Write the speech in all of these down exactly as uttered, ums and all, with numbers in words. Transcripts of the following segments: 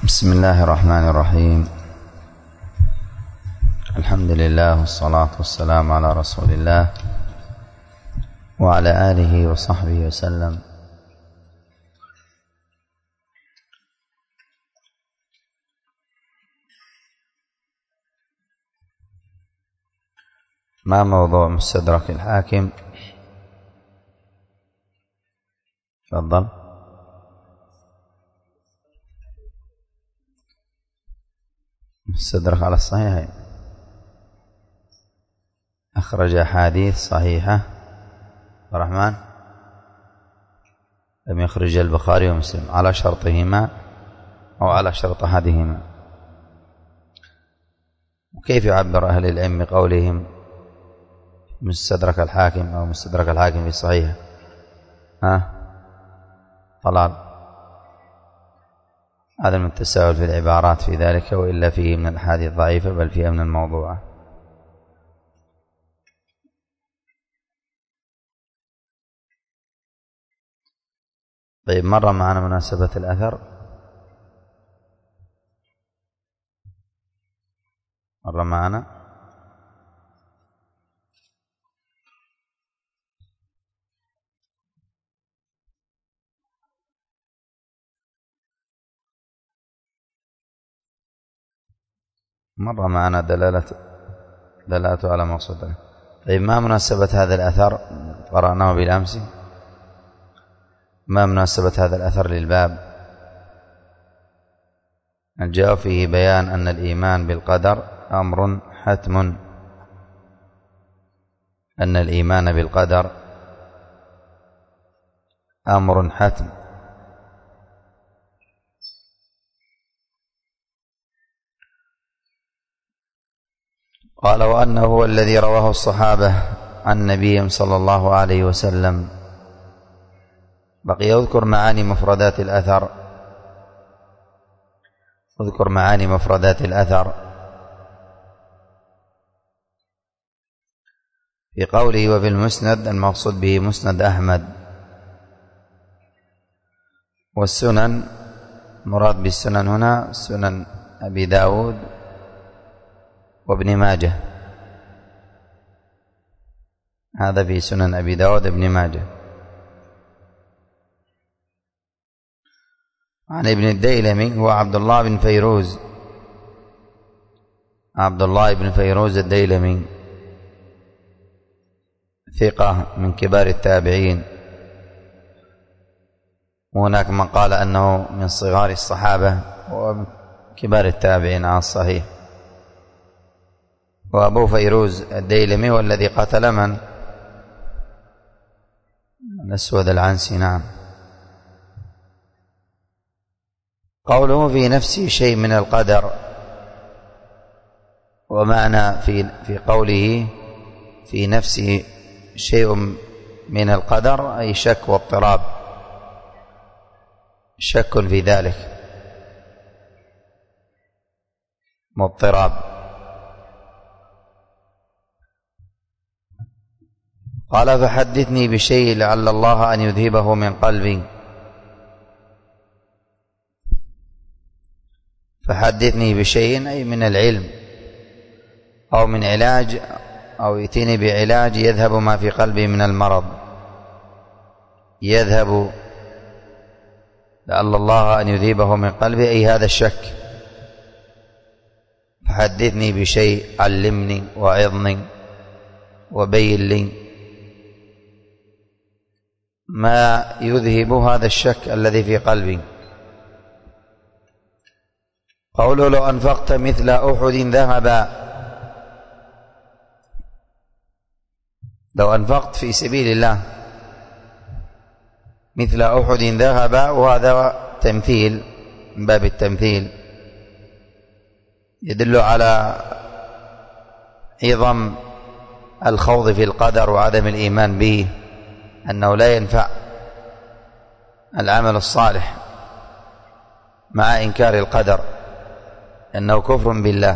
بسم الله الرحمن الرحيم. الحمد لله والصلاة والسلام على رسول الله وعلى آله وصحبه وسلم. ما موضوع مستدرك الحاكم؟ تفضل. مستدرك على الصحيحين، أخرج أحاديث صحيحة. الرحمن لم يخرج البخاري ومسلم على شرطهما أو على شرط أحدهما. وكيف يعبر أهل العلم بقولهم مستدرك الحاكم أو مستدرك الحاكم في الصحيح؟ ها طلال، هذا من التساهل في العبارات في ذلك، وإلا فيه من الأحاديث ضعيفة بل فيها من الموضوعة. طيب، مر معنا مناسبة الأثر، مر معنا مر معنا دلالة دلالته على مقصوده. طيب، ما مناسبة هذا الأثر؟ قرأناه بالأمس. ما مناسبة هذا الأثر للباب؟ الجواب فيه بيان أن الإيمان بالقدر أمر حتم، أن الإيمان بالقدر أمر حتم. قال: وأنه هو الذي رواه الصحابة عن نبيهم صلى الله عليه وسلم. بقي يذكر معاني مفردات الأثر، اذكر معاني مفردات الأثر في قوله وفي المسند، المقصود به مسند أحمد. والسنن، مراد بالسنن هنا سنن أبي داود وابن ماجه. هذا في سنن أبي داود وابن ماجه. عن ابن الديلمي هو عبد الله بن فيروز، عبد الله بن فيروز الديلمي، ثقة من كبار التابعين. وهناك من قال أنه من صغار الصحابة ومن كبار التابعين على الصحيح. وأبو فيروز الديلمي هو الذي قتل من؟ الأسود العنسي. نعم. قوله في نفسه شيء من القدر، ومعنى في في قوله في نفسه شيء من القدر أي شك واضطراب، شك في ذلك، مضطراب. قال: فحدثني بشيء لعل الله أن يذهبه من قلبي. فحدثني بشيء أي من العلم أو من علاج، أو يأتيني بعلاج يذهب ما في قلبي من المرض، يذهب لعل الله أن يذهبه من قلبي أي هذا الشك. فحدثني بشيء، علمني وعظني وبين لي ما يذهب هذا الشك الذي في قلبي. قوله لو أنفقت مثل أحد ذهبا، لو أنفقت في سبيل الله مثل أحد ذهبا، وهذا تمثيل من باب التمثيل، يدل على عظم الخوض في القدر وعدم الإيمان به، أنه لا ينفع العمل الصالح مع إنكار القدر، أنه كفر بالله.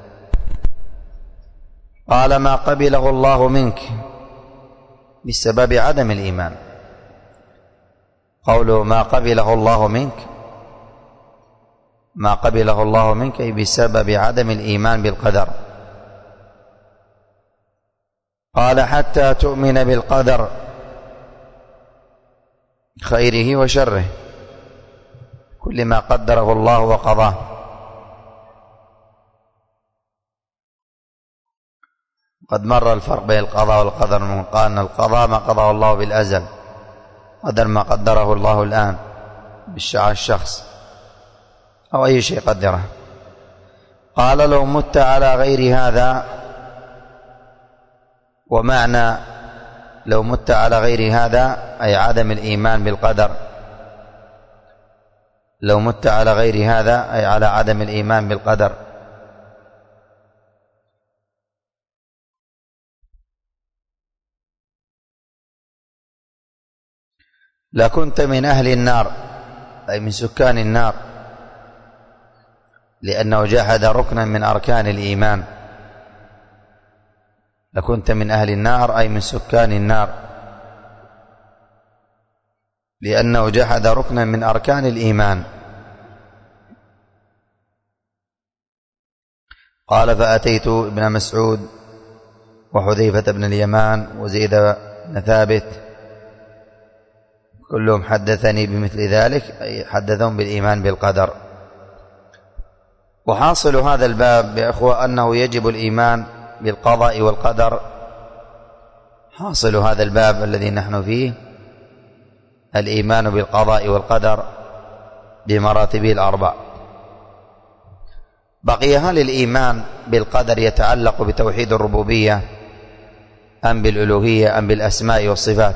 قال: ما قبله الله منك بسبب عدم الإيمان. قوله ما قبله الله منك ما قبله الله منك بسبب عدم الإيمان بالقدر. قال حتى تؤمن بالقدر خيره وشره، كل ما قدره الله وقضاه. قد مر الفرق بين القضاء والقدر، من قال أن القضاء ما قضاه الله بالأزل، قدر ما قدره الله الآن بالشعر الشخص أو أي شيء قدره. قال لو مت على غير هذا، ومعنى لو مت على غير هذا أي عدم الإيمان بالقدر، لو مت على غير هذا أي على عدم الإيمان بالقدر. لكنت من أهل النار أي من سكان النار، لأنه جحد ركنا من أركان الإيمان. لكنت من أهل النار أي من سكان النار، لأنه جحد ركنا من أركان الإيمان. قال فأتيت ابن مسعود وحذيفة بن اليمان وزيد بن ثابت، كلهم حدثني بمثل ذلك، أي حدثهم بالإيمان بالقدر. وحاصل هذا الباب يا إخوة أنه يجب الإيمان بالقضاء والقدر. حاصل هذا الباب الذي نحن فيه الإيمان بالقضاء والقدر بمراتبه الأربع. بقي هل الإيمان بالقدر يتعلق بتوحيد الربوبية أم بالألوهية أم بالأسماء والصفات؟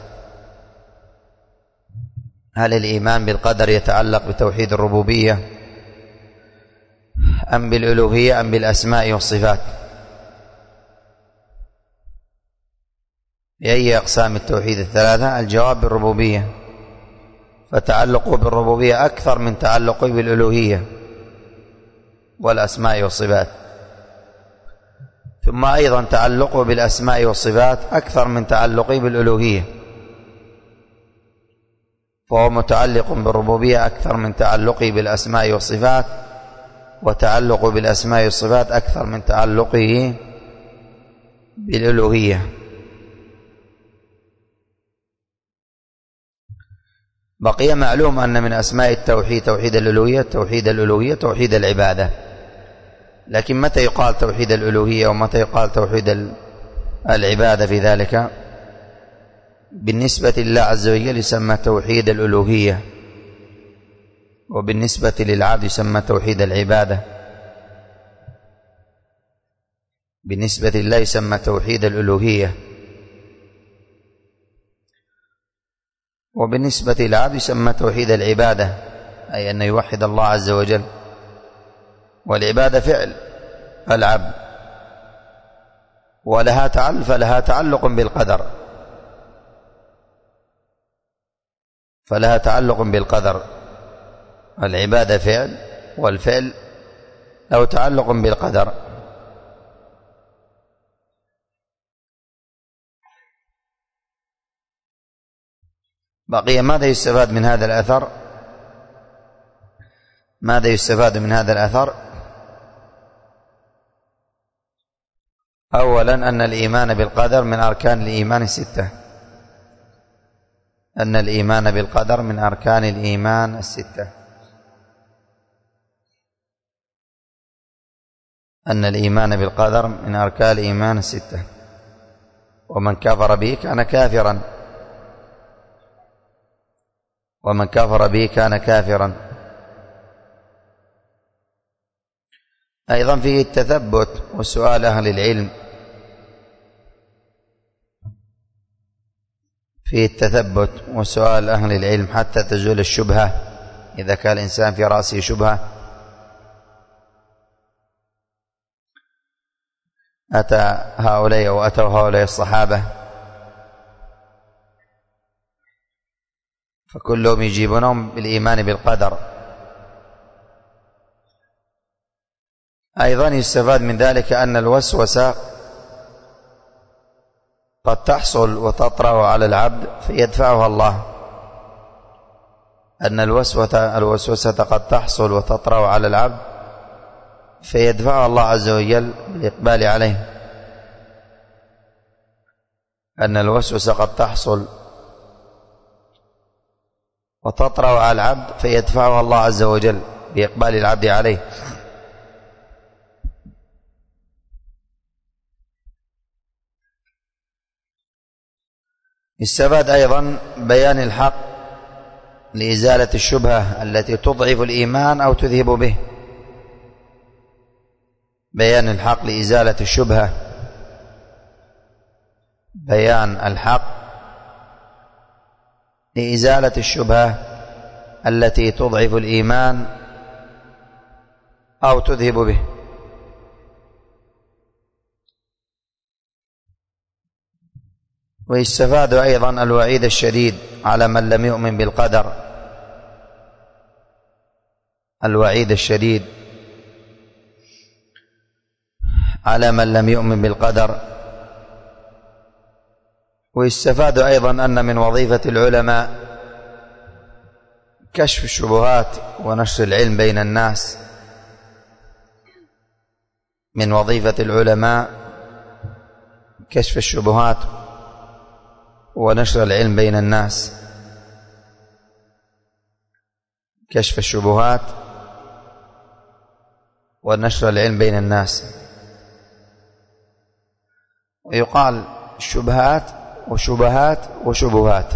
هل الإيمان بالقدر يتعلق بتوحيد الربوبية أم بالألوهية أم بالأسماء والصفات؟ أي أقسام التوحيد الثلاثة؟ الجواب بالربوبية، فتعلقه بالربوبية أكثر من تعلقه بالألوهية والأسماء والصفات. ثم أيضا تعلقه بالأسماء والصفات أكثر من تعلقه بالألوهية، فهو متعلق بالربوبية أكثر من تعلقه بالأسماء والصفات، وتعلق بالأسماء والصفات أكثر من تعلقه بالألوهية. بقي معلوم أن من أسماء التوحيد توحيد الألوهية، توحيد الألوهية توحيد العبادة. لكن متى يقال توحيد الألوهية ومتى يقال توحيد العبادة في ذلك؟ بالنسبة لله عز وجل يسمى توحيد الألوهية، وبالنسبة للعبد يسمى توحيد العبادة. بالنسبة لله يسمى توحيد الألوهية، وبالنسبة للعبد يسمى توحيد العبادة، أي أن يوحد الله عز وجل. والعبادة فعل العبد، ولها تعلق فلها تعلق بالقدر، فلها تعلق بالقدر. العبادة فعل، والفعل له تعلق بالقدر. بقي ماذا يستفاد من هذا الأثر؟ ماذا يستفاد من هذا الأثر؟ أولا أن الإيمان بالقدر من أركان الإيمان الستة، أن الإيمان بالقدر من أركان الإيمان الستة، أن الإيمان بالقدر من أركان الإيمان الستة. ومن كفر به كان كافرا، ومن كفر به كان كافرا. أيضا فيه التثبت وسؤال أهل العلم، فيه التثبت وسؤال أهل العلم حتى تزول الشبهة. إذا كان الإنسان في رأسه شبهة أتى هؤلاء أو أتوا هؤلاء الصحابة فكلهم يجيبونهم بالإيمان بالقدر. أيضا يستفاد من ذلك أن الوسوسة قد تحصل وتطرأ على العبد فيدفعها الله، أن الوسوسة, الوسوسة قد تحصل وتطرأ على العبد فيدفعها الله عز وجل بالإقبال عليه. أن الوسوسة قد تحصل وتطرأ على العبد فيدفعها الله عز وجل بإقبال العبد عليه. استفاد أيضا بيان الحق لإزالة الشبهة التي تضعف الإيمان أو تذهب به. بيان الحق لإزالة الشبهة، بيان الحق لإزالة الشبهة التي تضعف الإيمان أو تذهب به. ويستفاد أيضا الوعيد الشديد على من لم يؤمن بالقدر، الوعيد الشديد على من لم يؤمن بالقدر. ويستفاد أيضا أن من وظيفة العلماء كشف الشبهات ونشر العلم بين الناس. من وظيفة العلماء كشف الشبهات ونشر العلم بين الناس. كشف الشبهات ونشر العلم بين الناس. ويقال شبهات وشبهات وشبهات،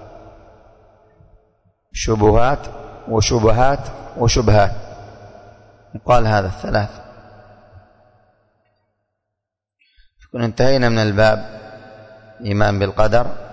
شبهات وشبهات وشبهات، يقال هذا الثلاث. نكون انتهينا من الباب الإيمان بالقدر.